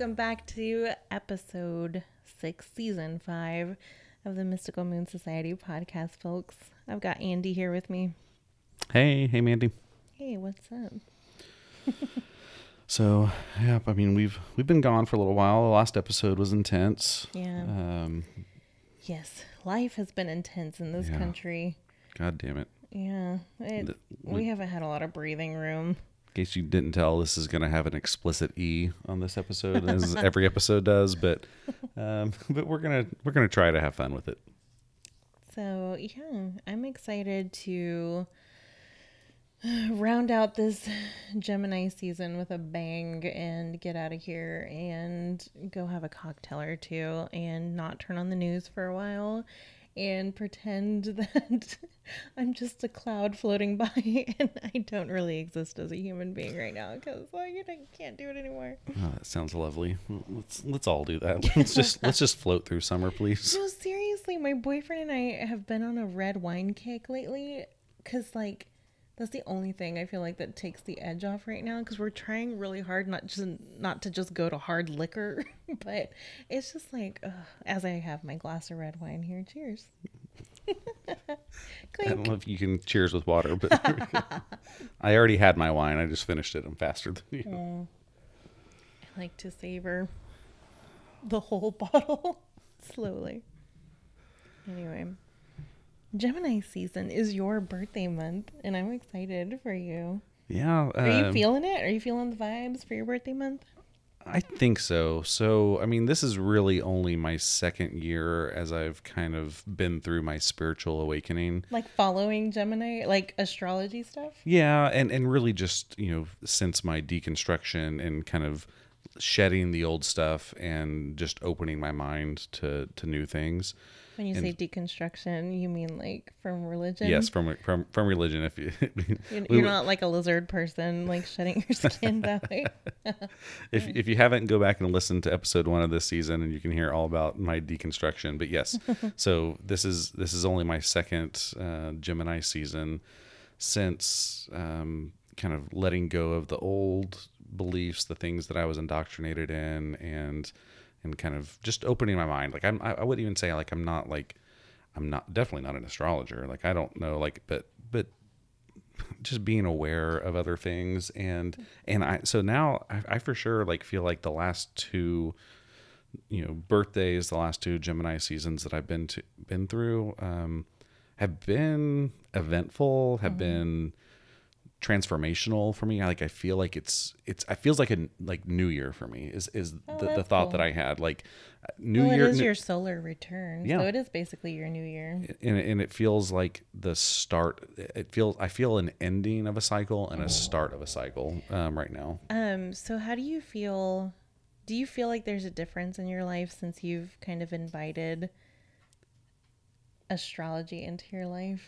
welcome back to episode 6, season 5 of the Mystical Moon Society podcast, folks. I've got Andy here with me. Hey, Mandy. Hey, what's up? So, yeah, I mean, we've been gone for a little while. The last episode was intense. Yeah. Yes, life has been intense in this country. God damn it. Yeah, we haven't had a lot of breathing room. In case you didn't tell, this is going to have an explicit E on this episode, as every episode does. But we're gonna try to have fun with it. So yeah, I'm excited to round out this Gemini season with a bang and get out of here and go have a cocktail or two and not turn on the news for a while and pretend that I'm just a cloud floating by and I don't really exist as a human being right now because I can't do it anymore. Oh, that sounds lovely. Let's all do that. let's just float through summer, please. No, seriously, my boyfriend and I have been on a red wine kick lately because that's the only thing I feel like that takes the edge off right now because we're trying really hard not to just go to hard liquor, but it's just like, as I have my glass of red wine here, cheers. I don't know if you can cheers with water, but I already had my wine. I just finished it. I'm faster than you. I like to savor the whole bottle slowly. Anyway. Gemini season is your birthday month, and I'm excited for you. Yeah. Are you feeling it? Are you feeling the vibes for your birthday month? I think so. So, I mean, this is really only my second year as I've kind of been through my spiritual awakening. Like following Gemini, like astrology stuff? Yeah, and really just, since my deconstruction and kind of shedding the old stuff and just opening my mind to new things. When you say deconstruction, you mean like from religion? Yes, from religion. If you're not like a lizard person, like shedding your skin that way. if you haven't, go back and listen to episode 1 of this season, and you can hear all about my deconstruction. But yes, so this is only my second Gemini season since kind of letting go of the old beliefs, the things that I was indoctrinated in, and kind of just opening my mind. Like I wouldn't even say like I'm not definitely not an astrologer. Like I don't know, like but just being aware of other things and so now I for sure like feel like the last 2 birthdays, the last 2 Gemini seasons that I've been through have been eventful, have been transformational for me. I feel like it feels like a New Year for me is the thought cool. that I had, like New Year. It is your solar return, so it is basically your New Year. And it feels like the start. I feel an ending of a cycle and a start of a cycle right now. So how do you feel? Do you feel like there's a difference in your life since you've kind of invited astrology into your life?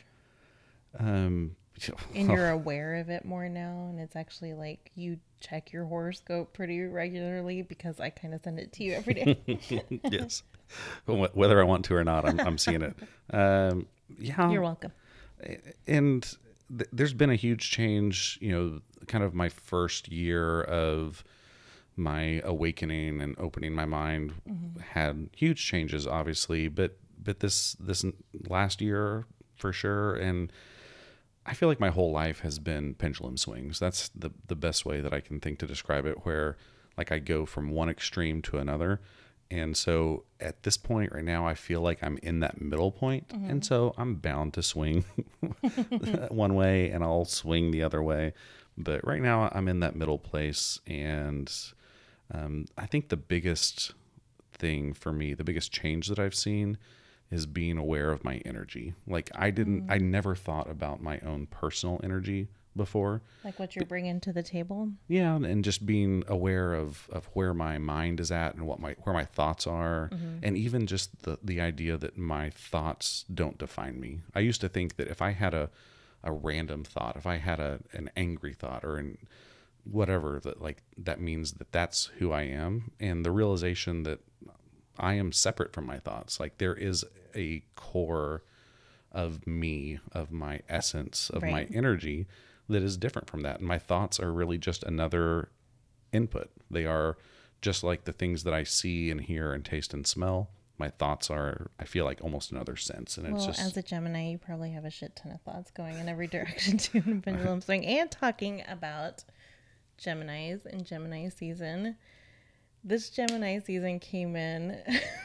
And you're aware of it more now, and it's actually like you check your horoscope pretty regularly because I kind of send it to you every day. Yes, whether I want to or not, I'm seeing it. Yeah, you're welcome. And there's been a huge change. Kind of my first year of my awakening and opening my mind had huge changes, obviously, but this last year for sure, and I feel like my whole life has been pendulum swings. That's the best way that I can think to describe it, where like I go from one extreme to another. And so at this point right now, I feel like I'm in that middle point. And so I'm bound to swing one way and I'll swing the other way. But right now I'm in that middle place. And I think the biggest thing for me, the biggest change that I've seen is being aware of my energy. Like I never thought about my own personal energy before. Like what you're bringing to the table? Yeah, and just being aware of where my mind is at and where my thoughts are, and even just the idea that my thoughts don't define me. I used to think that if I had a random thought, if I had an angry thought or whatever, that means that's who I am, and the realization that I am separate from my thoughts. Like there is a core of me, of my essence, of my energy that is different from that. And my thoughts are really just another input. They are just like the things that I see and hear and taste and smell, my thoughts are, I feel like, almost another sense. And it's Well, just, as a Gemini, you probably have a shit ton of thoughts going in every direction too in a pendulum swing. And talking about Geminis and Gemini season, this Gemini season came in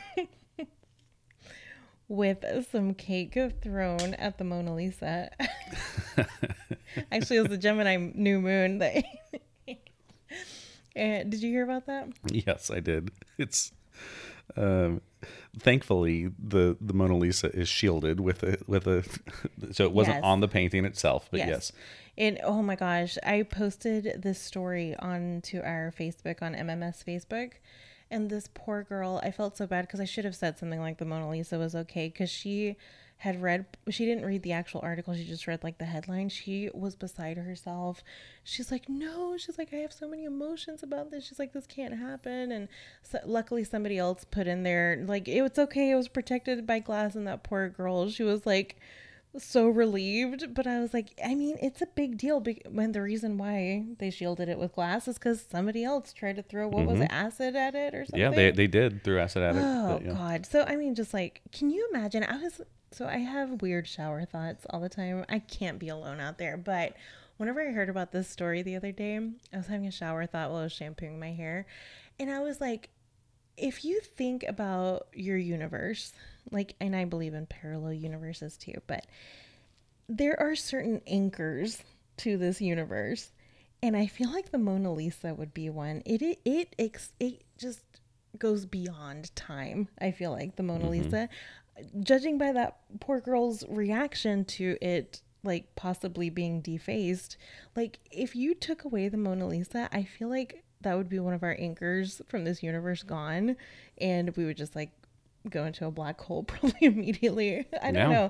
with some cake thrown at the Mona Lisa. Actually, it was the Gemini new moon that. And did you hear about that? yes, I did. It's, thankfully the Mona Lisa is shielded with a so it wasn't Yes. on the painting itself, but yes. And oh my gosh, I posted this story onto our Facebook, on MMS Facebook, and this poor girl, I felt so bad because I should have said something like the Mona Lisa was okay, because she didn't read the actual article, she just read like the headline. She was beside herself. She's like, no, she's like, I have so many emotions about this. She's like, this can't happen. And so, luckily somebody else put in there like, it was okay, it was protected by glass. And that poor girl, she was like so relieved. But I was like, I mean, it's a big deal when the reason why they shielded it with glass is because somebody else tried to throw, what was it, acid at it or something. Yeah, they did throw acid at it. Oh but, yeah. God. So I mean, just like, can you imagine? I have weird shower thoughts all the time. I can't be alone out there. But whenever I heard about this story the other day, I was having a shower thought while I was shampooing my hair. And I was like, if you think about your universe, like, and I believe in parallel universes too, but there are certain anchors to this universe. And I feel like the Mona Lisa would be one. It just goes beyond time. I feel like the Mona Lisa, judging by that poor girl's reaction to it, like possibly being defaced, like if you took away the Mona Lisa, I feel like that would be one of our anchors from this universe gone, and we would just like go into a black hole probably immediately. I don't know.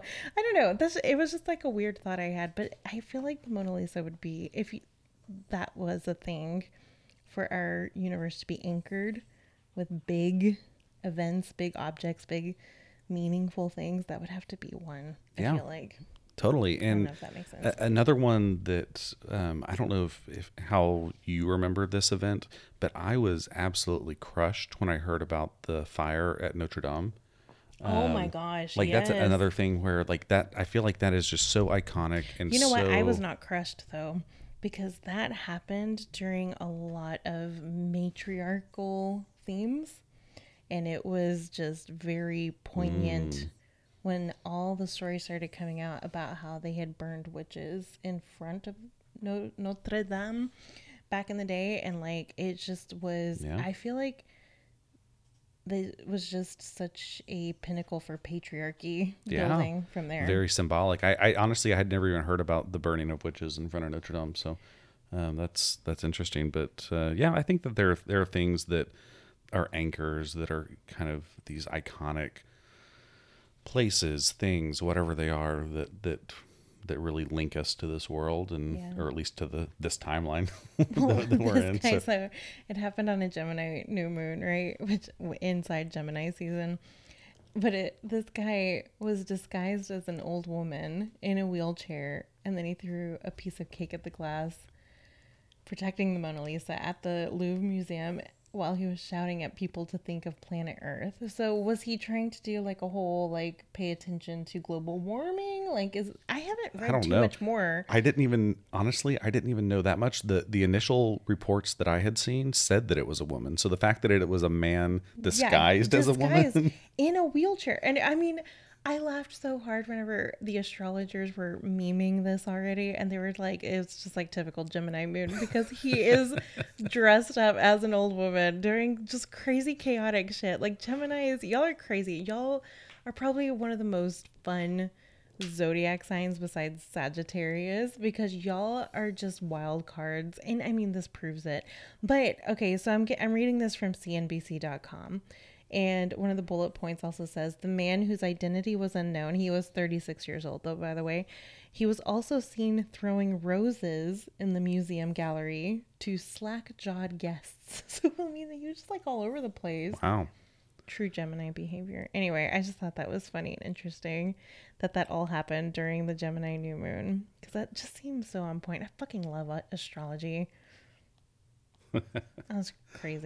It was just like a weird thought I had, but I feel like the Mona Lisa would be, if that was a thing for our universe to be anchored with big events, big objects, big meaningful things, that would have to be one. I feel like. Totally. I don't And know if that makes sense. another one that I don't know if how you remember this event, but I was absolutely crushed when I heard about the fire at Notre Dame. Oh my gosh. Like yes. that's another thing where like that, I feel like that is just so iconic. And You know what? I so- was not crushed though, because that happened during a lot of matriarchal themes, and it was just very poignant when all the stories started coming out about how they had burned witches in front of Notre Dame back in the day. And like, it just was, I feel like it was just such a pinnacle for patriarchy building from there. Very symbolic. I honestly, I had never even heard about the burning of witches in front of Notre Dame. So that's interesting. But yeah, I think that there are things that are anchors that are kind of these iconic places, things, whatever they are, that really link us to this world, and or at least to this timeline that we're in. So it happened on a Gemini new moon, right? Which inside Gemini season. But this guy was disguised as an old woman in a wheelchair, and then he threw a piece of cake at the glass, protecting the Mona Lisa at the Louvre Museum, while he was shouting at people to think of planet Earth. So was he trying to do like a whole like pay attention to global warming? Like, I haven't read too much more. I didn't even know that much. The initial reports that I had seen said that it was a woman. So the fact that it was a man disguised as a woman in a wheelchair. And I mean, I laughed so hard whenever the astrologers were memeing this already, and they were like, it's just like typical Gemini moon, because he is dressed up as an old woman doing just crazy chaotic shit. Like, Geminis, y'all are crazy. Y'all are probably one of the most fun zodiac signs besides Sagittarius, because y'all are just wild cards. And I mean, this proves it. But okay, so I'm reading this from CNBC.com. And one of the bullet points also says, the man whose identity was unknown, he was 36 years old though, by the way, he was also seen throwing roses in the museum gallery to slack-jawed guests. So I mean, he was just like all over the place. Wow. True Gemini behavior. Anyway, I just thought that was funny and interesting that all happened during the Gemini new moon, because that just seems so on point. I fucking love astrology. That was crazy.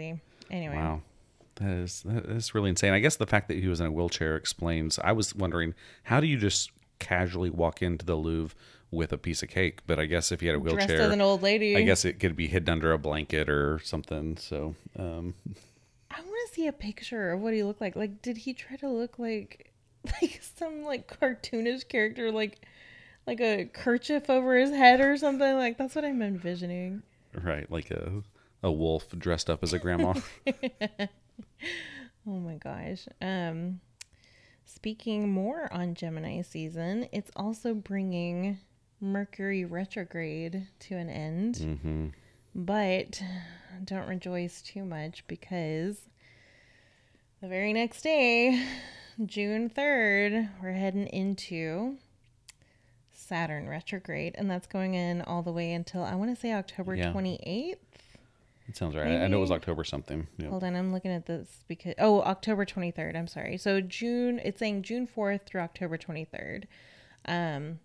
Anyway. Wow. That is really insane. I guess the fact that he was in a wheelchair explains. I was wondering, how do you just casually walk into the Louvre with a piece of cake? But I guess if you had a Dressed wheelchair, as an old lady. I guess it could be hidden under a blanket or something. So, I want to see a picture of what he looked like. Like, did he try to look like some like cartoonish character, like a kerchief over his head or something? Like, that's what I'm envisioning. right, like a wolf dressed up as a grandma. Oh my gosh. Speaking more on Gemini season, it's also bringing Mercury retrograde to an end. Mm-hmm. But don't rejoice too much, because the very next day, June 3rd, we're heading into Saturn retrograde, and that's going in all the way until, I want to say, October 28th. It sounds right. Maybe? I know it was October something. Yep. Hold on, I'm looking at this because October 23rd. I'm sorry. So June, it's saying June 4th through October 23rd. And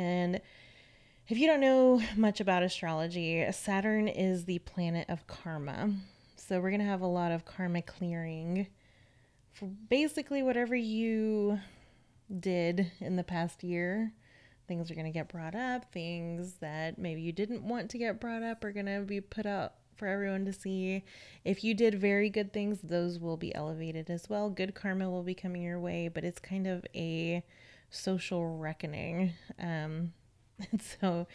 if you don't know much about astrology, Saturn is the planet of karma. So we're gonna have a lot of karma clearing for basically whatever you did in the past year. Things are gonna get brought up. Things that maybe you didn't want to get brought up are gonna be put out for everyone to see. If you did very good things, those will be elevated as well. Good karma will be coming your way, but it's kind of a social reckoning. And so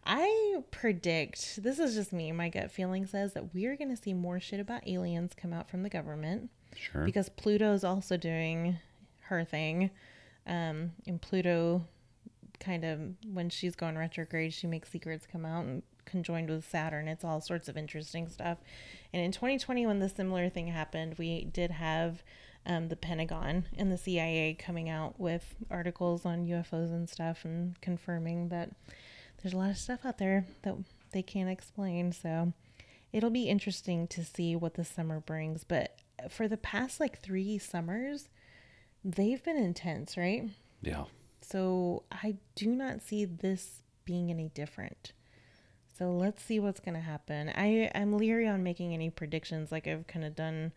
I predict, this is just me, my gut feeling says that we're going to see more shit about aliens come out from the government. Sure. Because Pluto's also doing her thing. And Pluto kind of, when she's going retrograde, she makes secrets come out, and conjoined with Saturn, it's all sorts of interesting stuff. And in 2020, when the similar thing happened, we did have the Pentagon and the CIA coming out with articles on UFOs and stuff, and confirming that there's a lot of stuff out there that they can't explain. So it'll be interesting to see what the summer brings. But for the past 3 summers, they've been intense, right? Yeah. So I do not see this being any different. So let's see what's going to happen. I'm leery on making any predictions like I've kind of done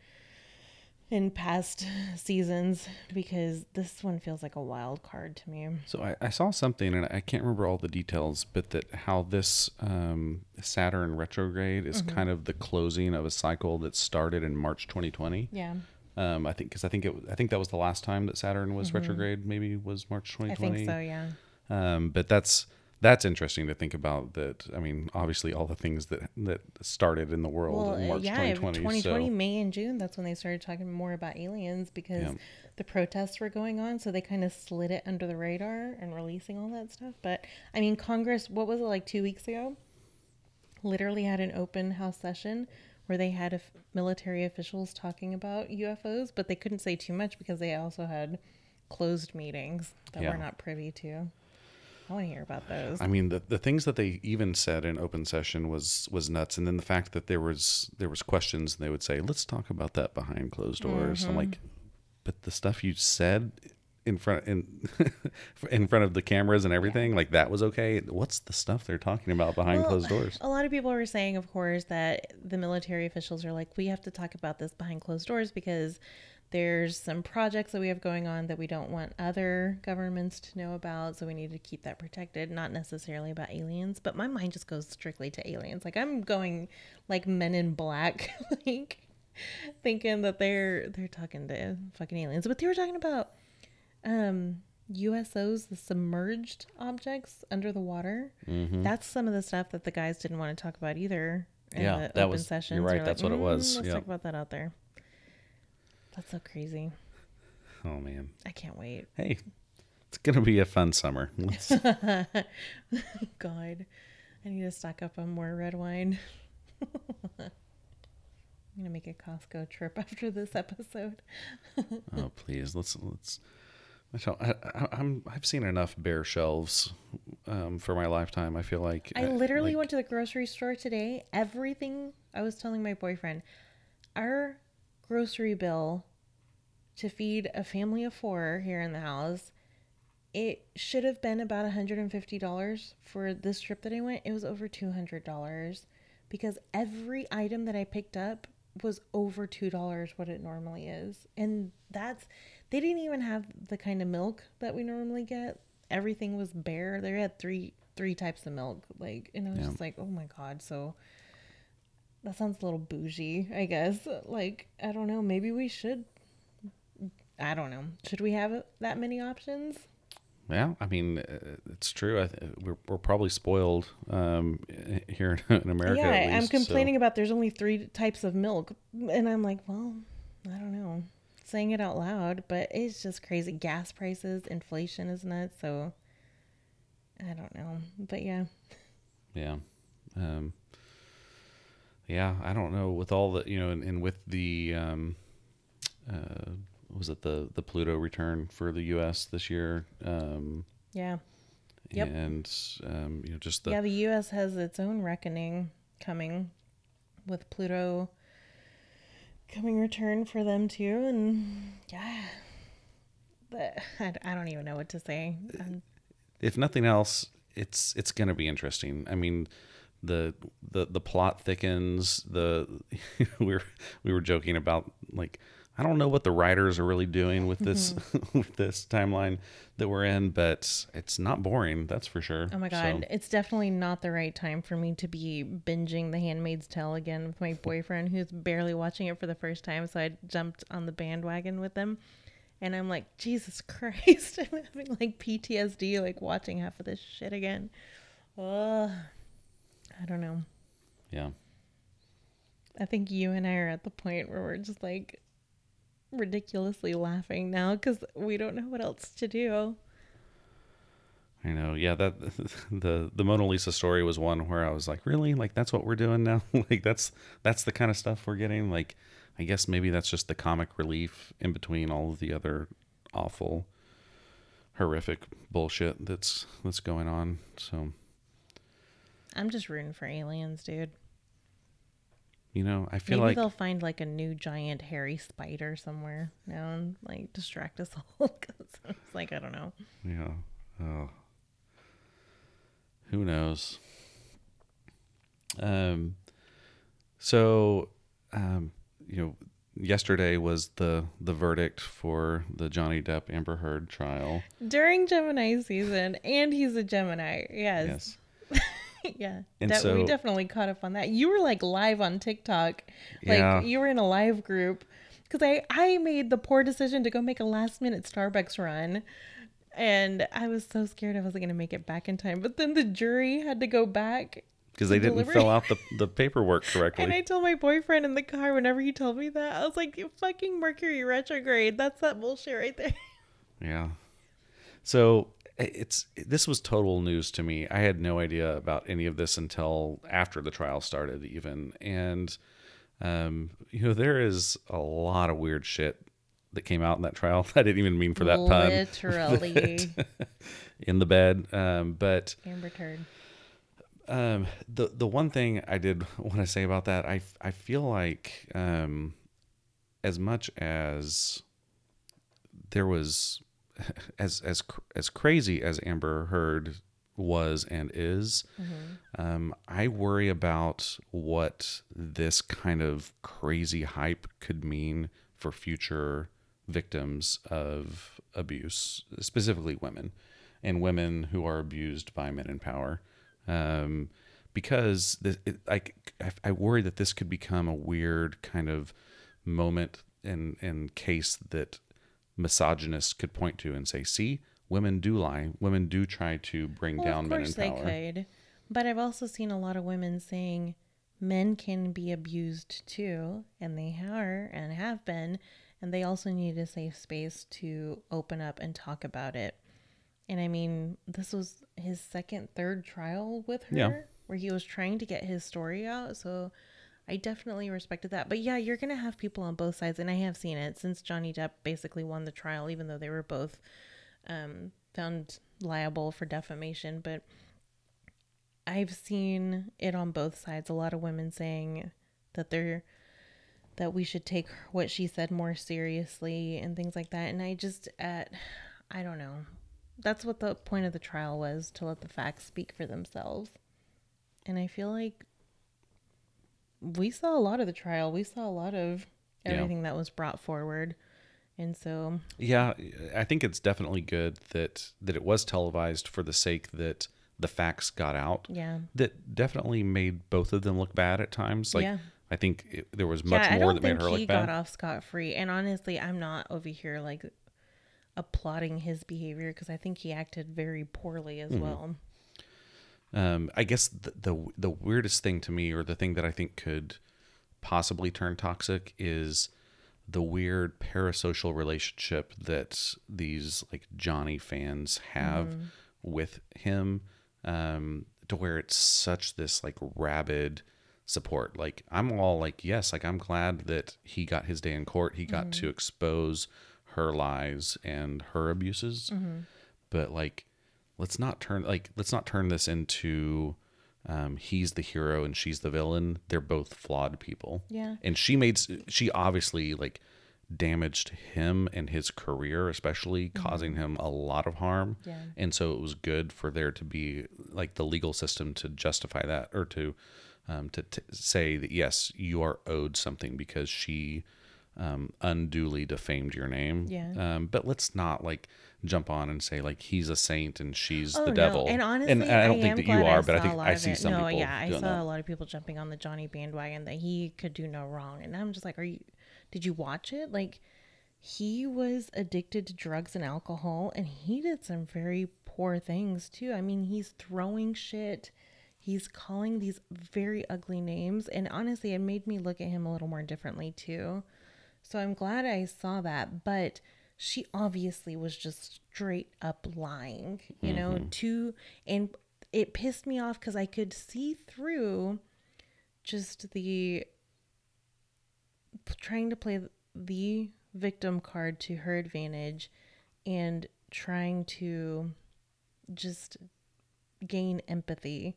in past seasons, because this one feels like a wild card to me. So I saw something, and I can't remember all the details, but that how this Saturn retrograde is kind of the closing of a cycle that started in March 2020. Yeah. I think that was the last time that Saturn was retrograde. Maybe was March 2020. I think so. Yeah. But that's interesting to think about. That, I mean, obviously all the things that started in the world in March 2020. 2020, so, May and June, that's when they started talking more about aliens, because the protests were going on. So they kind of slid it under the radar and releasing all that stuff. But I mean, Congress, what was it, like 2 weeks ago? Literally had an open house session where they had military officials talking about UFOs, but they couldn't say too much because they also had closed meetings that we're not privy to. I want to hear about those. I mean, the things that they even said in open session was nuts. And then the fact that there was questions, and they would say, let's talk about that behind closed doors. I'm like, but the stuff you said in front of the cameras and everything, like, that was okay. What's the stuff they're talking about behind closed doors? A lot of people were saying, of course, that the military officials are like, we have to talk about this behind closed doors because there's some projects that we have going on that we don't want other governments to know about, so we need to keep that protected. Not necessarily about aliens, but my mind just goes strictly to aliens. Like, I'm going like Men in Black, like thinking that they're talking to fucking aliens. But they were talking about USOs, the submerged objects under the water. That's some of the stuff that the guys didn't want to talk about either in the open sessions. You're right. That's what it was. Let's talk about that out there. That's so crazy. Oh man, I can't wait. Hey, it's gonna be a fun summer. God, I need to stock up on more red wine. I'm gonna make a Costco trip after this episode. Oh please, let's. I've seen enough bare shelves for my lifetime. I feel like I literally went to the grocery store today. Everything, I was telling my boyfriend, our grocery bill to feed a family of 4 here in the house, it should have been about $150 for this trip that I went. It was over $200 because every item that I picked up was over $2 what it normally is. And they didn't even have the kind of milk that we normally get. Everything was bare. They had three types of milk. Like, and I was just like, oh my God. So that sounds a little bougie, I guess. Like, I don't know. Maybe we should. I don't know. Should we have that many options? Yeah, I mean, it's true. We're probably spoiled here in America. Yeah, at least, I'm complaining about there's only 3 types of milk. And I'm like, well, I don't know. Saying it out loud, but it's just crazy. Gas prices, inflation is nuts. So I don't know. But yeah. Yeah. Yeah, I don't know with all the, and with the, was it the Pluto return for the U.S. this year? Yeah. Yep. And, just the U.S. has its own reckoning coming with Pluto coming return for them too. And yeah, but I don't even know what to say. If nothing else, it's going to be interesting. I mean, the plot thickens. We were joking about, like, I don't know what the writers are really doing with this with this timeline that we're in, but it's not boring, that's for sure. Oh my God, it's definitely not the right time for me to be binging The Handmaid's Tale again with my boyfriend, who's barely watching it for the first time. So I jumped on the bandwagon with him, and I'm like, Jesus Christ, I'm having like PTSD, like watching half of this shit again. I don't know. Yeah. I think you and I are at the point where we're just like ridiculously laughing now because we don't know what else to do. I know. Yeah, that the Mona Lisa story was one where I was like, really? Like, that's what we're doing now? Like, that's the kind of stuff we're getting? Like, I guess maybe that's just the comic relief in between all of the other awful, horrific bullshit that's going on. So I'm just rooting for aliens, dude. I feel maybe like they'll find like a new giant hairy spider somewhere now and like distract us all. Cause it's like, I don't know. Yeah. Oh. Who knows? So, yesterday was the verdict for the Johnny Depp Amber Heard trial during Gemini season, and he's a Gemini. Yes. Yeah, and we definitely caught up on that. You were like live on TikTok, like you were in a live group, because I made the poor decision to go make a last minute Starbucks run, and I was so scared I wasn't going to make it back in time. But then the jury had to go back because they didn't fill out the paperwork correctly. And I told my boyfriend in the car whenever he told me that, I was like, "You fucking Mercury retrograde. That's that bullshit right there." Yeah. So this was total news to me. I had no idea about any of this until after the trial started even. And, there is a lot of weird shit that came out in that trial. I didn't even mean for that pun. Literally. In the bed. But Amber Turd. The one thing I did want to say about that, I feel like, as much as there was, as crazy as Amber Heard was and is, I worry about what this kind of crazy hype could mean for future victims of abuse, specifically women, and women who are abused by men in power. Because I worry that this could become a weird kind of moment and case that misogynists could point to and say, see, women do lie. Women do try to bring down men in power. Of course they could. But I've also seen a lot of women saying men can be abused too, and they are and have been, and they also need a safe space to open up and talk about it. And I mean, this was his third trial with her, where he was trying to get his story out. So I definitely respected that. But yeah, you're going to have people on both sides. And I have seen it since Johnny Depp basically won the trial, even though they were both found liable for defamation. But I've seen it on both sides. A lot of women saying that that we should take what she said more seriously and things like that. And I don't know. That's what the point of the trial was, to let the facts speak for themselves. And I feel like we saw a lot of the trial. We saw a lot of Yeah. everything that was brought forward. And so, Yeah, I think it's definitely good that it was televised for the sake that the facts got out. yeah. That definitely made both of them look bad at times. Like, Yeah. I think there was much I more don't that made think her he look got bad. off scot-free. And honestly, I'm not over here like applauding his behavior because I think he acted very poorly as well. I guess the weirdest thing to me, or the thing that I think could possibly turn toxic, is the weird parasocial relationship that these like Johnny fans have with him, to where it's such this like rabid support. Like, I'm all like, yes, like I'm glad that he got his day in court. He got to expose her lies and her abuses. But like, let's not turn this into he's the hero and she's the villain. They're both flawed people. Yeah. And she obviously like damaged him and his career, especially causing him a lot of harm. Yeah. And so it was good for there to be like the legal system to justify that, or to say that, yes, you are owed something because she unduly defamed your name. Yeah. But let's not like jump on and say like he's a saint and she's the no. devil. And honestly, and I don't am think that glad you are, but I saw a think lot I of see it. some No, people yeah, I doing saw that. a lot of people jumping on the Johnny bandwagon that he could do no wrong. And I'm just like, did you watch it? Like, he was addicted to drugs and alcohol, and he did some very poor things too. I mean, he's throwing shit. He's calling these very ugly names. And honestly, it made me look at him a little more differently too. So I'm glad I saw that. But she obviously was just straight up lying, you know, and it pissed me off because I could see through just the trying to play the victim card to her advantage and trying to just gain empathy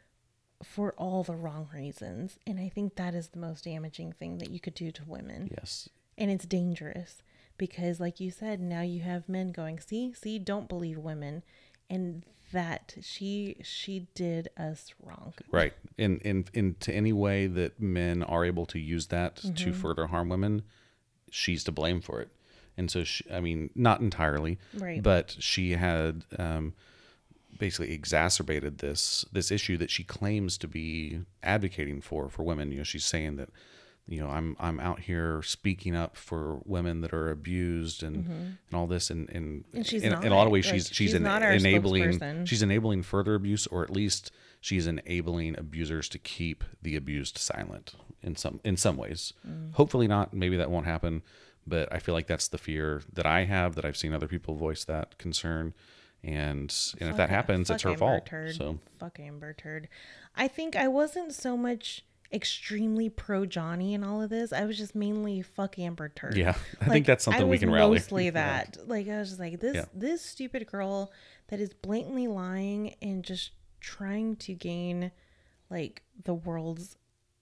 for all the wrong reasons. And I think that is the most damaging thing that you could do to women. Yes. And it's dangerous because, like you said, now you have men going, see, don't believe women. And that she did us wrong. Right. In to any way that men are able to use that to further harm women, she's to blame for it. And so I mean, not entirely, Right. but she had basically exacerbated this issue that she claims to be advocating for women. You know, she's saying that, you know, I'm out here speaking up for women that are abused and all this, and she's in not. a lot of ways Like, she's not our enabling spokesperson. she's enabling further abuse, or at least she's enabling abusers to keep the abused silent in some ways. Hopefully not. Maybe that won't happen, but I feel like that's the fear that I have, that I've seen other people voice that concern. And if that happens, it's her fault. So Fuck Amber Turd. I think I wasn't so much extremely pro Johnny and all of this. I was just mainly fuck Amber Turd. yeah, I think that's something we can rally. Mostly that. Like, I was just like, this stupid girl that is blatantly lying and just trying to gain like the world's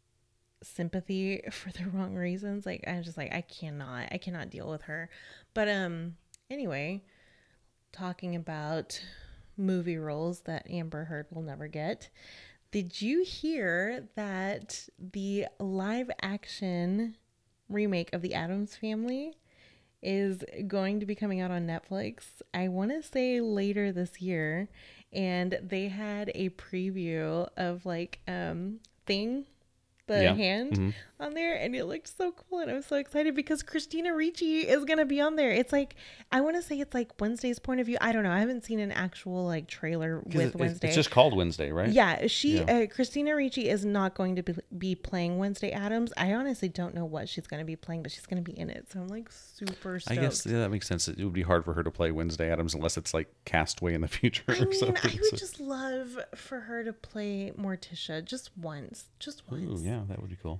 sympathy for the wrong reasons. Like, I'm just like, I cannot deal with her. But anyway, talking about movie roles that Amber Heard will never get. Did you hear that the live action remake of The Addams Family is going to be coming out on Netflix? I want to say later this year. And they had a preview of like Thing, the hand on there, and it looked so cool, and I'm so excited because Christina Ricci is gonna be on there. It's like, I want to say it's like Wednesday's point of view. I don't know. I haven't seen an actual like trailer with Wednesday. It's just called Wednesday, right? Yeah, Christina Ricci is not going to be playing Wednesday Addams. I honestly don't know what she's going to be playing, but she's going to be in it, so I'm like super stoked. I guess that makes sense. It would be hard for her to play Wednesday Addams unless it's like Castaway in the future or something. I would just love for her to play Morticia just once. Ooh, yeah, that would be cool.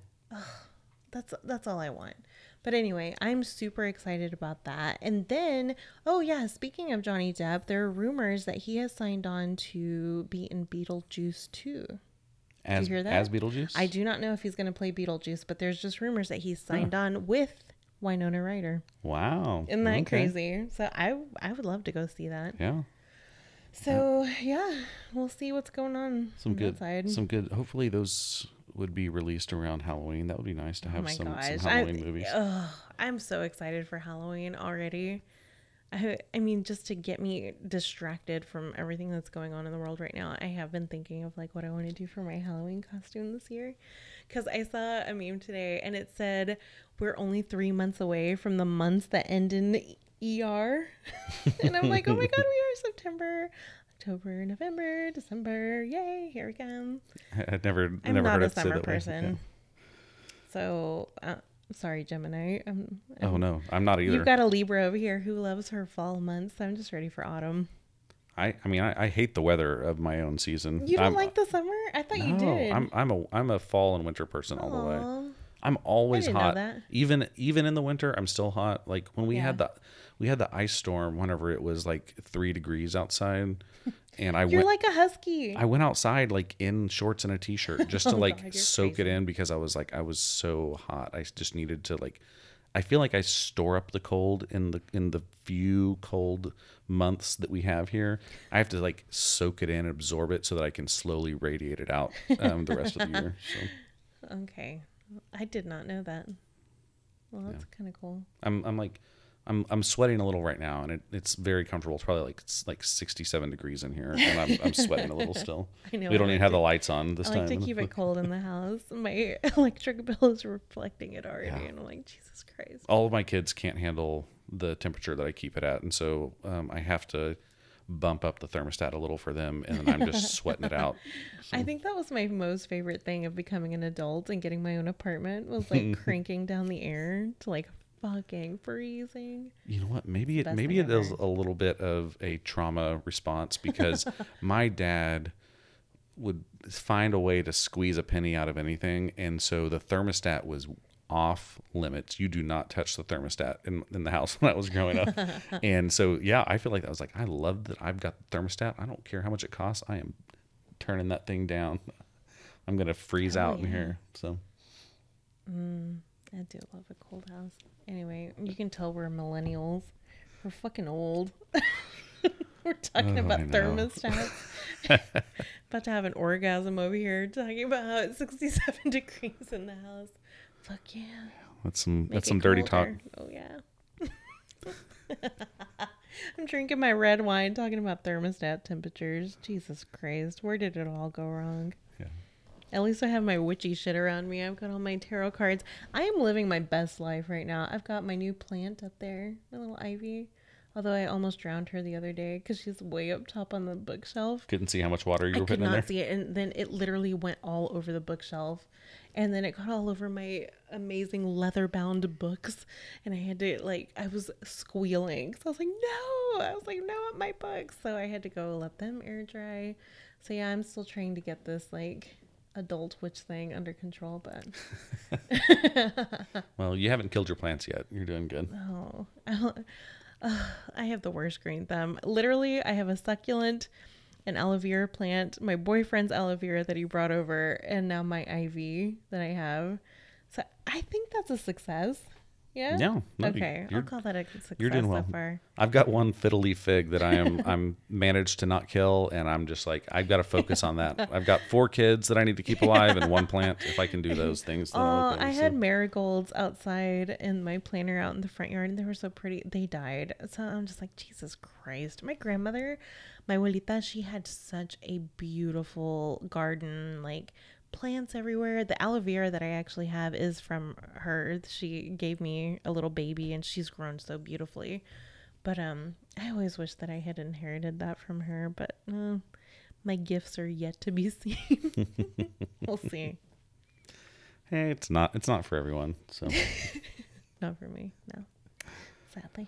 That's all I want. But anyway, I'm super excited about that. And then, oh yeah, speaking of Johnny Depp, there are rumors that he has signed on to be in Beetlejuice 2. Did you hear that? As Beetlejuice? I do not know if he's going to play Beetlejuice, but there's just rumors that he's signed on with Winona Ryder. Wow. Isn't that crazy? So I would love to go see that. Yeah. So yeah, we'll see what's going on Some on good that side. Some good. Hopefully those would be released around Halloween. That would be nice to have some Halloween movies. I'm so excited for Halloween already. I mean, just to get me distracted from everything that's going on in the world right now, I have been thinking of like what I want to do for my Halloween costume this year. Because I saw a meme today and it said, we're only 3 months away from the months that end in ER. And I'm like, oh my God, we are September, October, November, December. Yay, here we come. I never I'm never not heard a it say summer that way. person. Yeah. So, sorry, Gemini. Oh no, I'm not either. You've got a Libra over here who loves her fall months. I'm just ready for autumn. I mean, I hate the weather of my own season. You don't like the summer? I thought you did. I'm a fall and winter person all the way. Aw. I'm always I didn't know hot. that. Even in the winter, I'm still hot. Like when we had Yeah. the ice storm whenever it was like 3 degrees outside, and You're like a husky. I went outside like in shorts and a t-shirt just to Oh like God, you're soak crazy. it in because I was so hot. I just needed to like, I feel like I store up the cold in the few cold months that we have here. I have to like soak it in and absorb it so that I can slowly radiate it out the rest of the year. So Okay. I did not know that. Well, that's kind of cool. I'm sweating a little right now, and it's very comfortable. It's probably like 67 degrees in here, and I'm sweating a little still. I know. We don't even have the lights on this I time. like to keep it cold in the house. My electric bill is reflecting it already. Yeah. And I'm like, Jesus Christ. All of my kids can't handle the temperature that I keep it at, and so I have to bump up the thermostat a little for them, and then I'm just sweating it out. So, I think that was my most favorite thing of becoming an adult and getting my own apartment was like cranking down the air to like fucking freezing. you know what? Maybe best it thing is ever. a little bit of a trauma response because my dad would find a way to squeeze a penny out of anything, and so the thermostat was off limits. You do not touch the thermostat in the house when I was growing up. And so yeah, I feel like that was like, I love that I've got the thermostat. I don't care how much it costs. I am turning that thing down. I'm gonna freeze Hell out in yeah. here. So I do love a cold house. Anyway, you can tell we're millennials. We're fucking old. We're talking about I know. thermostats. About to have an orgasm over here talking about how it's 67 degrees in the house. Fuck yeah. that's Make some it dirty talk. colder. Oh yeah. I'm drinking my red wine talking about thermostat temperatures. Jesus Christ. Where did it all go wrong? Yeah. At least I have my witchy shit around me. I've got all my tarot cards. I am living my best life right now. I've got my new plant up there, my little ivy. Although I almost drowned her the other day because she's way up top on the bookshelf. Couldn't see how much water you I were could putting in there. not see it. And then it literally went all over the bookshelf. And then it got all over my amazing leather bound books. And I had to, like, I was squealing. So I was like, no. I was like, no, not my books. So I had to go let them air dry. So yeah, I'm still trying to get this, like, adult witch thing under control. But Well, you haven't killed your plants yet. You're doing good. oh, I have the worst green thumb. Literally, I have a succulent, an aloe vera plant, my boyfriend's aloe vera that he brought over, and now my ivy that I have. So I think that's a success. Yeah? Yeah, no, Okay. I'll call that a success you're doing so well. far. I've got one fiddle leaf fig that I'm managed to not kill, and I'm just like, I've got to focus on that. I've got 4 kids that I need to keep alive and 1 plant. If I can do those things, then I'm Oh, okay. I So- had marigolds outside in my planter out in the front yard, and they were so pretty. They died. So I'm just like, Jesus Christ. My grandmother, my abuelita, she had such a beautiful garden, like plants everywhere. The aloe vera that I actually have is from her. She gave me a little baby, and she's grown so beautifully. But I always wish that I had inherited that from her, but my gifts are yet to be seen. We'll see. Hey, it's not for everyone. So, Not for me, no. Sadly.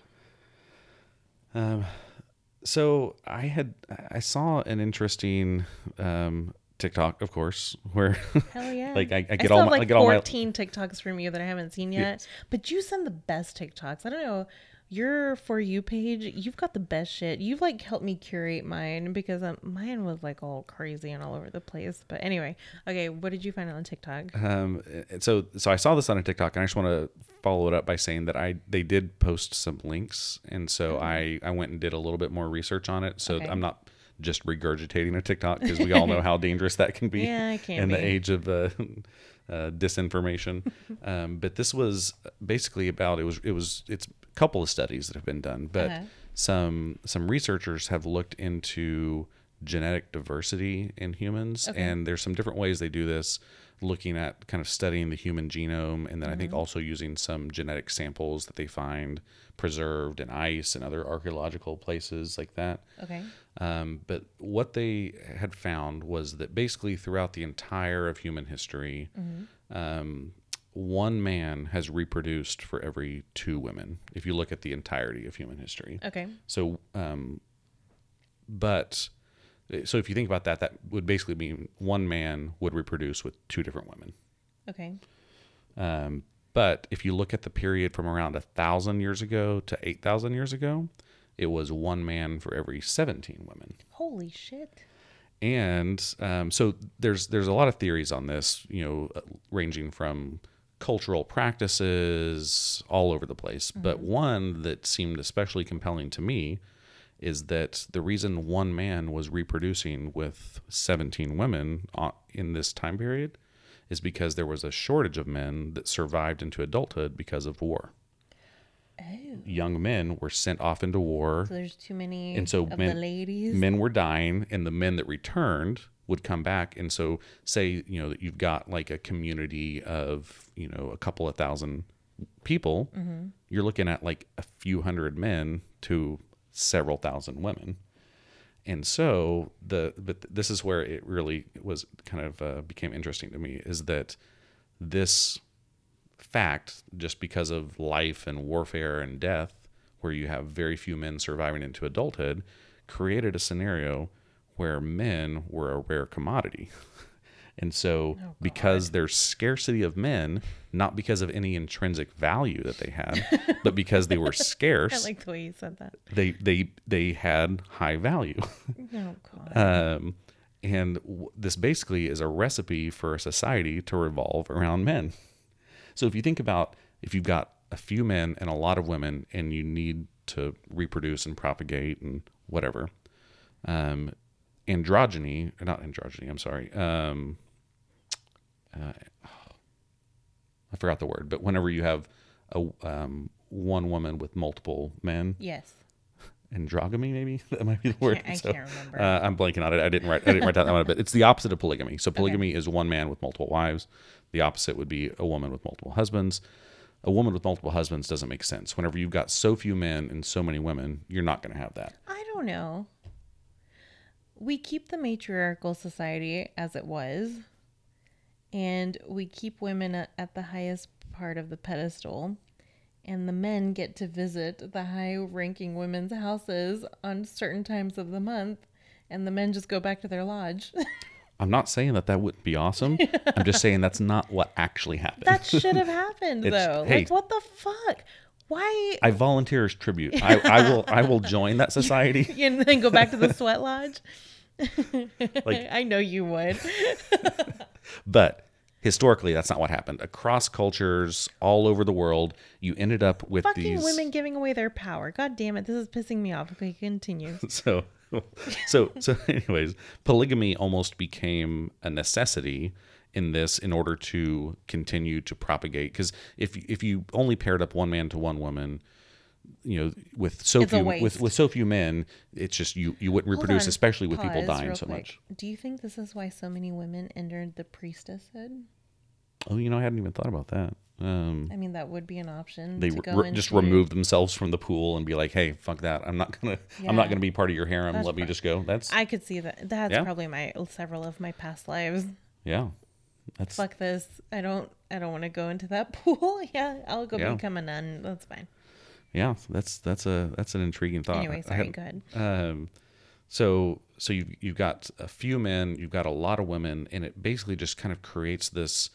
so I saw an interesting TikTok, of course, where Hell yeah. like I get still all have my like I get all my 14 TikToks from you that I haven't seen yet. But you send the best TikToks. I don't know. Your For You page, you've got the best shit. You've like helped me curate mine because mine was like all crazy and all over the place. But anyway, okay, what did you find on TikTok? so I saw this on a TikTok, and I just want to follow it up by saying that they did post some links, and so I went and did a little bit more research on it. So Okay. I'm just regurgitating a TikTok, because we all know how dangerous that can be Yeah, it can in the be. age of disinformation. But this was basically about it's a couple of studies that have been done, but Uh-huh. some researchers have looked into genetic diversity in humans, Okay. and there's some different ways they do this, looking at kind of studying the human genome, and then I think also using some genetic samples that they find preserved in ice and other archaeological places like that. Okay. But what they had found was that basically throughout the entire of human history, one man has reproduced for every 2 women, if you look at the entirety of human history. Okay. So, so if you think about that, that would basically mean one man would reproduce with 2 different women. Okay. But if you look at the period from around 1,000 years ago to 8,000 years ago, it was one man for every 17 women. Holy shit. And so there's a lot of theories on this, ranging from cultural practices all over the place. But one that seemed especially compelling to me is that the reason one man was reproducing with 17 women in this time period is because there was a shortage of men that survived into adulthood because of war. Oh. Young men were sent off into war. So there's too many And so of the ladies. men were dying, and the men that returned would come back. And so say, that you've got like a community of, a couple of thousand people, you're looking at like a few hundred men to several thousand women. And so but this is where it really was kind of became interesting to me, is that this fact, just because of life and warfare and death, where you have very few men surviving into adulthood, created a scenario where men were a rare commodity. And so because there's scarcity of men, not because of any intrinsic value that they had, but because they were I scarce, like the way you said that. they had high value. Oh, God. This basically is a recipe for a society to revolve around men. So if you think about, if you've got a few men and a lot of women, and you need to reproduce and propagate and whatever, androgyny, or not androgyny, I'm sorry. I forgot the word, but whenever you have one woman with multiple men, Yes. androgamy, maybe that might be the word. I can't remember. I'm blanking on it. I didn't write that down, but it's the opposite of polygamy. So polygamy is one man with multiple wives. The opposite would be a woman with multiple husbands. A woman with multiple husbands doesn't make sense. Whenever you've got so few men and so many women, you're not going to have that. I don't know. We keep the matriarchal society as it was, and we keep women at the highest part of the pedestal, and the men get to visit the high-ranking women's houses on certain times of the month, and the men just go back to their lodge. I'm not saying that wouldn't be awesome. I'm just saying that's not what actually happened. That should have happened, though. Hey, like, what the fuck? Why? I volunteer as tribute. I will join that society. And then go back to the sweat lodge? Like, I know you would. but historically, that's not what happened. Across cultures all over the world, you ended up with Fucking these women giving away their power. God damn it. This is pissing me off. Okay, continue. So anyways, polygamy almost became a necessity in order to continue to propagate. Because if you only paired up one man to one woman, with so It's a few waste. with so few men, it's just you wouldn't Hold reproduce, on. especially with people Pause dying real so quick. much. Do you think this is why so many women entered the priestesshood? Oh, I hadn't even thought about that. I mean, that would be an option. They to go just into. remove themselves from the pool and be like, "Hey, fuck that! I'm not gonna be part of your harem. That's Let me just go." That's I could see that. That's Yeah. probably several of my past lives. yeah. That's Fuck this. I don't want to go into that pool. Yeah, I'll go Yeah. become a nun. That's fine. yeah. That's an intriguing thought. Anyway, I sorry. hadn't- Go ahead. So you've got a few men, you've got a lot of women, and it basically just kind of creates this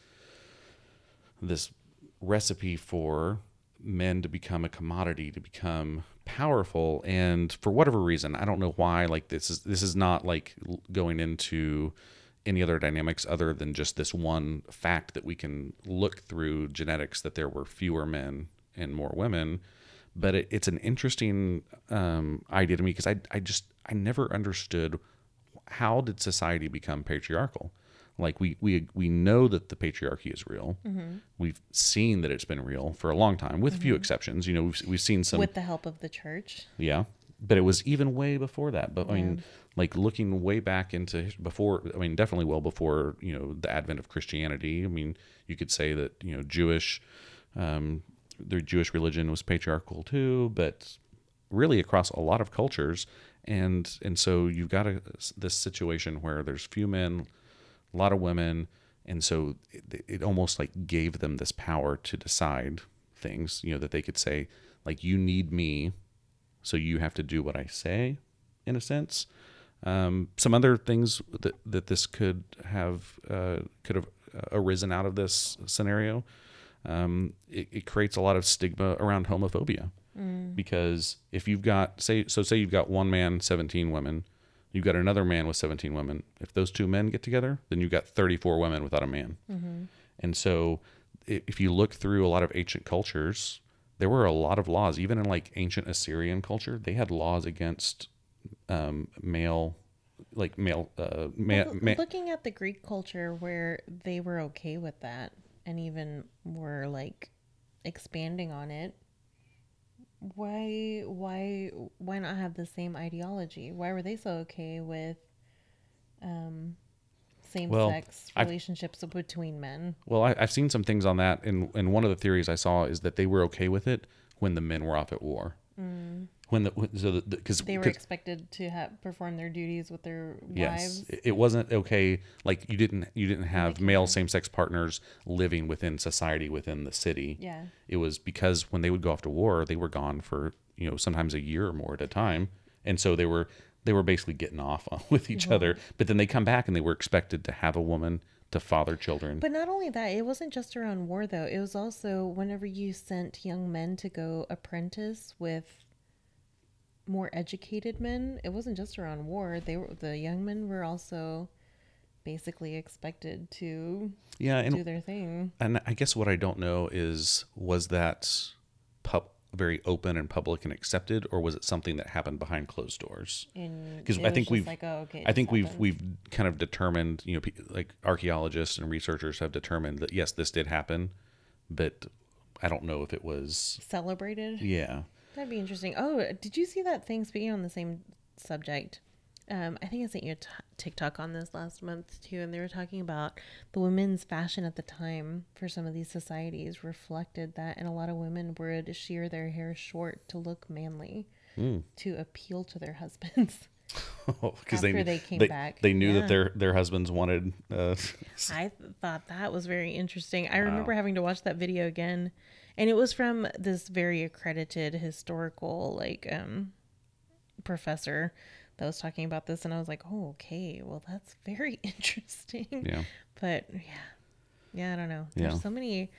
recipe for men to become a commodity, to become powerful. And for whatever reason, I don't know why, like this is not like going into any other dynamics other than just this one fact that we can look through genetics, that there were fewer men and more women. But it's an interesting idea to me because I never understood how did society become patriarchal. Like we know that the patriarchy is real. We've seen that it's been real for a long time, with few exceptions. You know, we've seen some with the help of the church. yeah, but it was even way before that. But I mean, like looking way back into before, I mean, definitely well before, you know, the advent of Christianity. I mean, you could say that, you know, their Jewish religion was patriarchal too, but really across a lot of cultures. And so you've got this situation where there's few men, a lot of women, and so it almost like gave them this power to decide things, you know, that they could say, like, you need me, so you have to do what I say, in a sense. Some other things that this could have arisen out of this scenario. It creates a lot of stigma around homophobia, because if you've got say you've got one man, 17 women, you've got another man with 17 women. If those two men get together, then you've got 34 women without a man. And so if you look through a lot of ancient cultures, there were a lot of laws. Even in like ancient Assyrian culture, they had laws against male. Looking at the Greek culture, where they were okay with that and even were like expanding on it, why not have the same ideology? Why were they so okay with same-sex relationships between men? Well, I've seen some things on that, and one of the theories I saw is that they were okay with it when the men were off at war. Because they were expected to perform their duties with their wives. Yes, it wasn't okay. Like you didn't have male same-sex partners living within society within the city. Yeah, it was because when they would go off to war, they were gone for, you know, sometimes a year or more at a time, and so they were basically getting off with each other. But then they come back and they were expected to have a woman to father children. But not only that, it wasn't just around war though. It was also whenever you sent young men to go apprentice with more educated men, it wasn't just around war. The young men were also basically expected to do their thing. And I guess what I don't know is, was that very open and public and accepted, or was it something that happened behind closed doors? Because I think we've kind of determined, you know, like archaeologists and researchers have determined that yes, this did happen, but I don't know if it was celebrated. Yeah. That'd be interesting. Oh, did you see that thing, speaking on the same subject? I think I sent you a TikTok on this last month too, and they were talking about the women's fashion at the time for some of these societies reflected that, and a lot of women would shear their hair short to look manly to appeal to their husbands. Because they came back, they knew that their husbands wanted. I thought that was very interesting. I remember having to watch that video again, and it was from this very accredited historical professor that was talking about this, and I was like, oh, okay, well, that's very interesting. Yeah. But yeah, I don't know. There's so many.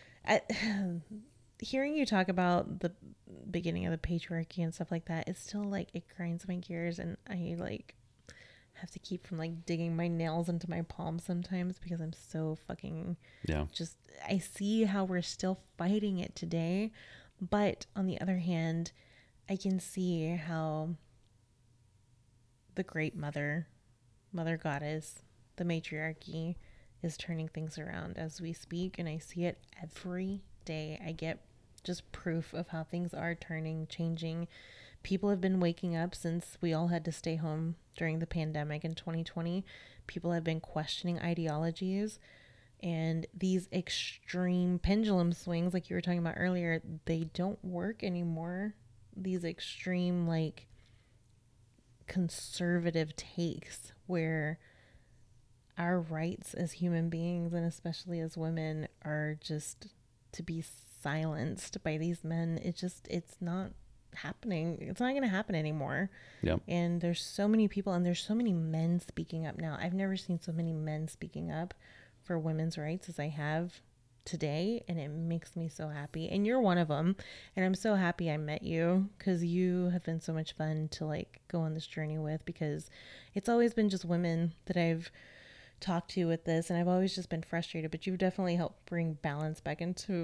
Hearing you talk about the beginning of the patriarchy and stuff like that, it's still like it grinds my gears, and I like have to keep from like digging my nails into my palms sometimes because I'm so fucking just I see how we're still fighting it today. But on the other hand, I can see how the great mother goddess, the matriarchy, is turning things around as we speak, and I see it every day. I get just proof of how things are turning, changing. People have been waking up since we all had to stay home during the pandemic in 2020. People have been questioning ideologies, and these extreme pendulum swings, like you were talking about earlier, they don't work anymore. These extreme, like, conservative takes where our rights as human beings, and especially as women, are just to be silenced by these men. It's not happening. It's not going to happen anymore. Yeah. And there's so many people, and there's so many men speaking up now. I've never seen so many men speaking up for women's rights as I have today, and it makes me so happy. And you're one of them, and I'm so happy I met you, because you have been so much fun to like go on this journey with, because it's always been just women that I've talked to with this, and I've always just been frustrated, but you've definitely helped bring balance back into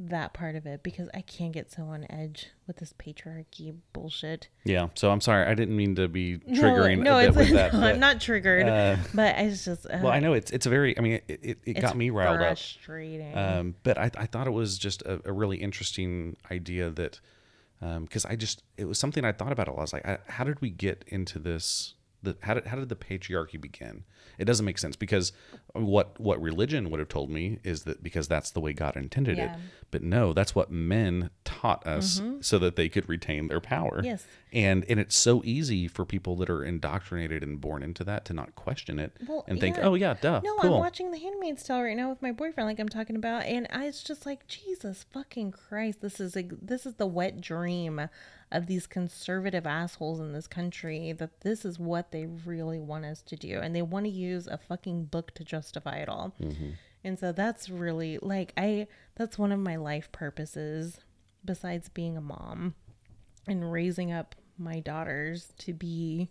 that part of it because I can't get so on edge with this patriarchy bullshit. Yeah. So I'm sorry. I didn't mean to be triggering no, a bit with that. No, but, I'm not triggered, but it's just. well, I know it's a very, I mean, it got me riled frustrating. up. But I thought it was just a really interesting idea that, because it was something I thought about a lot. I was like, how did we get into this? How did the patriarchy begin? It doesn't make sense because what religion would have told me is that because that's the way God intended it. But no, that's what men taught us so that they could retain their power. Yes. And it's so easy for people that are indoctrinated and born into that to not question it and think, oh yeah, duh. No, cool. I'm watching The Handmaid's Tale right now with my boyfriend, like I'm talking about, and it's just like, Jesus fucking Christ, this is the wet dream of these conservative assholes in this country, that this is what they really want us to do, and they want to use a fucking book to justify it all. And so that's really that's one of my life purposes besides being a mom and raising up my daughters to be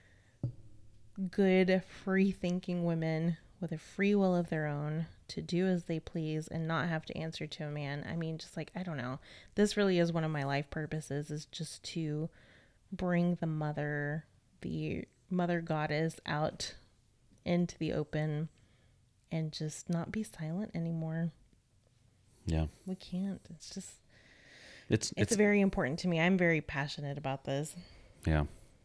good, free thinking women with a free will of their own to do as they please and not have to answer to a man. I mean, just like, I don't know. This really is one of my life purposes, is just to bring the mother goddess out into the open and just not be silent anymore. Yeah. We can't. It's just, it's very important to me. I'm very passionate about this. Yeah.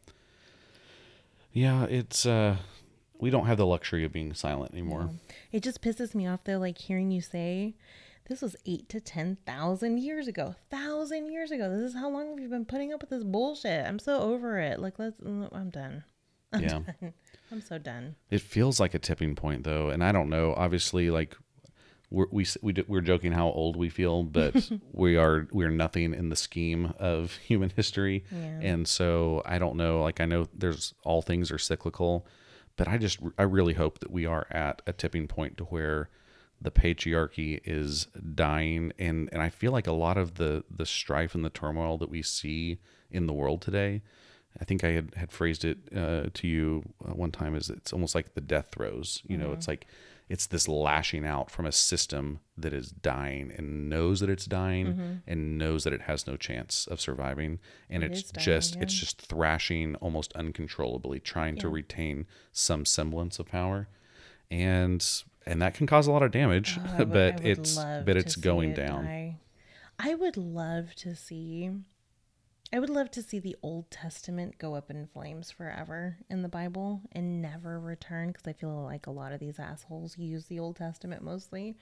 Yeah, it's we don't have the luxury of being silent anymore. Yeah. It just pisses me off though, like hearing you say this was 8,000 to 10,000 years ago. 1,000 years ago. This is how long we've been putting up with this bullshit. I'm so over it. Like, I'm done. I'm done. I'm so done. It feels like a tipping point though, and I don't know. Obviously, like we're joking how old we feel, but we're nothing in the scheme of human history. Yeah. And so I don't know. Like, I know all things are cyclical, but I really hope that we are at a tipping point to where the patriarchy is dying, and I feel like a lot of the strife and the turmoil that we see in the world today, I think I had phrased it to you one time, is it's almost like the death throes. You know, it's like it's this lashing out from a system that is dying and knows that it's dying and knows that it has no chance of surviving, and it's just thrashing almost uncontrollably, trying to retain some semblance of power, and that can cause a lot of damage. But it's going down. I would love to see the Old Testament go up in flames forever in the Bible and never return, because I feel like a lot of these assholes use the Old Testament mostly.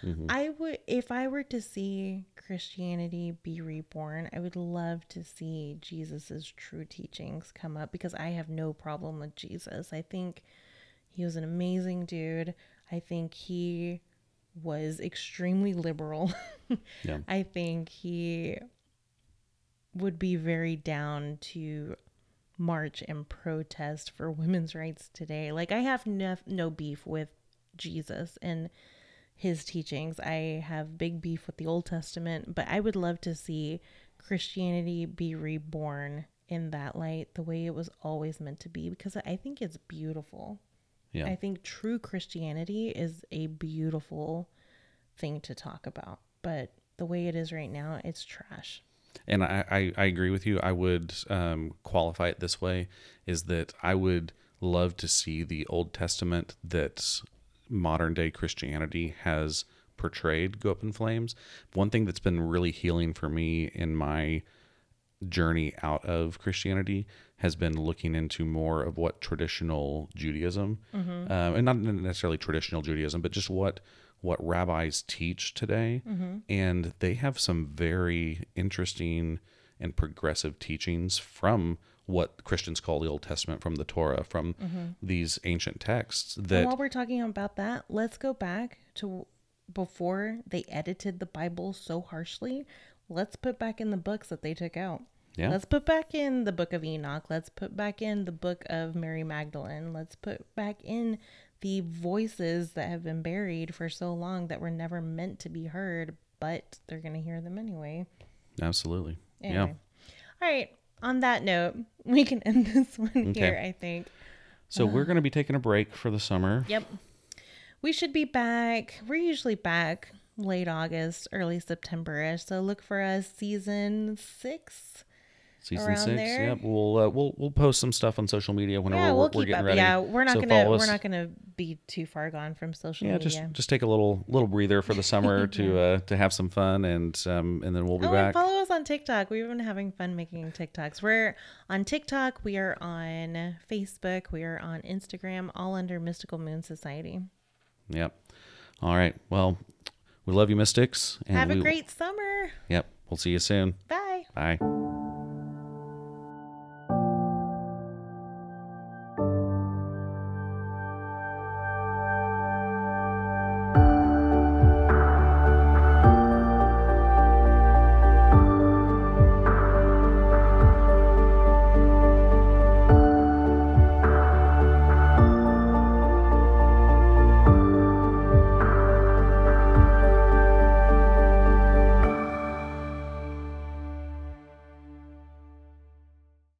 If I were to see Christianity be reborn, I would love to see Jesus's true teachings come up, because I have no problem with Jesus. I think he was an amazing dude. I think he was extremely liberal. Yeah. I think he would be very down to march and protest for women's rights today. Like, I have no beef with Jesus and his teachings. I have big beef with the Old Testament, but I would love to see Christianity be reborn in that light, the way it was always meant to be, because I think it's beautiful. Yeah. I think true Christianity is a beautiful thing to talk about, but the way it is right now, it's trash. And I agree with you. I would qualify it this way, is that I would love to see the Old Testament that modern day Christianity has portrayed go up in flames. One thing that's been really healing for me in my journey out of Christianity has been looking into more of what traditional Judaism, and not necessarily traditional Judaism, but just what rabbis teach today. And they have some very interesting and progressive teachings from what Christians call the Old Testament, from the Torah, from these ancient texts. And while we're talking about that, let's go back to before they edited the Bible so harshly. Let's put back in the books that they took out. Yeah. Let's put back in the book of Enoch. Let's put back in the book of Mary Magdalene. Let's put back in the voices that have been buried for so long that were never meant to be heard, but they're going to hear them anyway. Absolutely. Anyway. Yeah. All right. On that note, we can end this one here, I think. So we're going to be taking a break for the summer. Yep. We should be back. We're usually back late August, early September-ish. So look for us season 6. Season Around 6. there. Yep. We'll post some stuff on social media whenever Yeah, we're keep getting up. ready. Yeah, we're not So gonna follow us. be too far gone from social Yeah, media. just take a little breather for the summer to have some fun, and then we'll be back. And follow us on TikTok. We've been having fun making TikToks. We're on TikTok. We are on Facebook. We are on Instagram. All under Mystical Moon Society. Yep. All right. Well, we love you, Mystics. And Have a great summer. Yep. We'll see you soon. Bye. Bye.